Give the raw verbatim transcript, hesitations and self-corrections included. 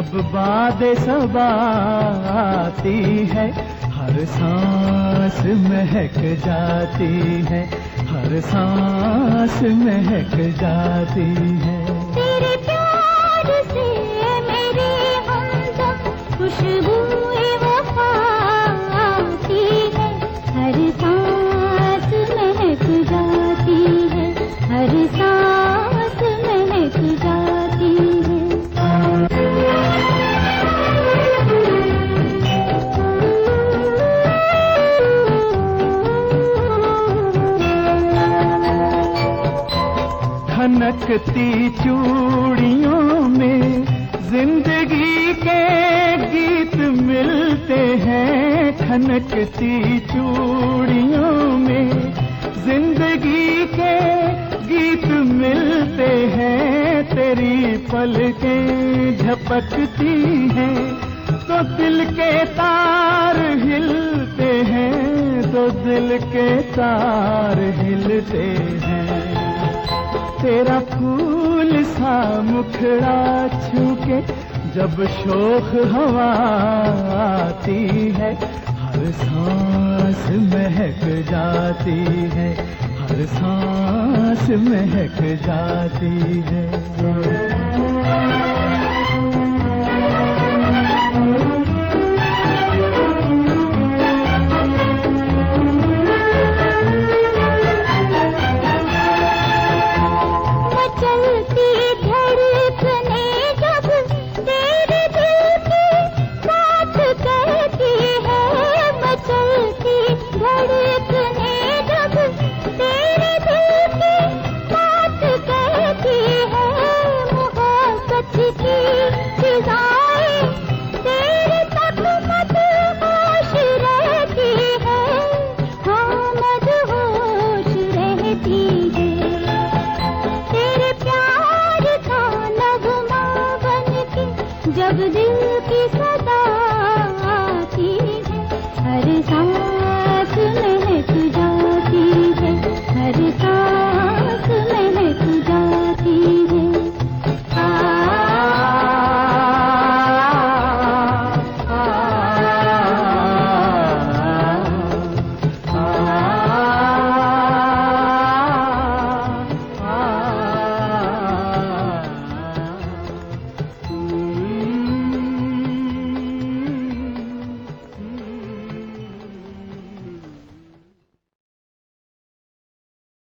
जब बादे सबा आती है, हर सांस महक जाती है, हर सांस महक जाती है। तेरे प्यार से मेरी हमदम खुशबूए वफा आती है, हर सांस महक जाती है, हर सांस महक जाती है। खनकती चूड़ियों में जिंदगी के गीत मिलते हैं, खनकती चूड़ियों में जिंदगी के गीत मिलते हैं। तेरी पलकें झपकती हैं तो दिल के तार हिलते हैं, तो दिल के तार हिलते हैं। तेरा फूल सा मुखड़ा छूके जब शोख हवा आती है, हर सांस महक जाती है, हर सांस महक जाती है। जब दिल की सदा आती है, हर सांस